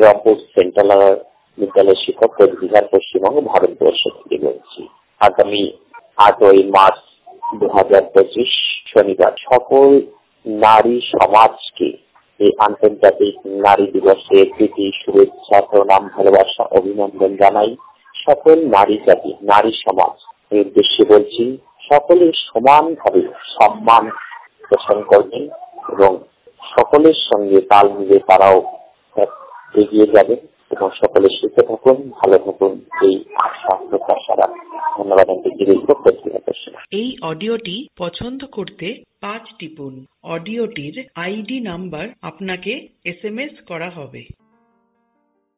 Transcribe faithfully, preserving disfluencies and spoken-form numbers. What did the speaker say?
Rangpur central বিদ্যালয়ের শিক্ষক কোচবিহার, পশ্চিমবঙ্গ, ভারতবর্ষ থেকে বলছি। আগামী আটই মার্চ দু হাজার পঁচিশ শনিবার সকল নারী সমাজকে এই আন্তর্জাতিক নারী দিবসের প্রীতি, শুভেচ্ছা, প্রণাম, ভালোবাসা, অভিনন্দন জানাই। সকল নারী জাতি, নারী সমাজ এই উদ্দেশ্যে বলছি, সকলে সমানভাবে সম্মান পোষণ করবেন এবং সকলের সঙ্গে তাল মিলে তারাও এগিয়ে যাবেন এবং সকলে সুস্থ থাকুন, ভালো থাকুন, এই আশা প্রত্যাশা। ধন্যবাদ। এই অডিওটি পছন্দ করতে পাঁচ টিপুন। অডিওটির আইডি নাম্বার আপনাকে এস এম এস করা হবে।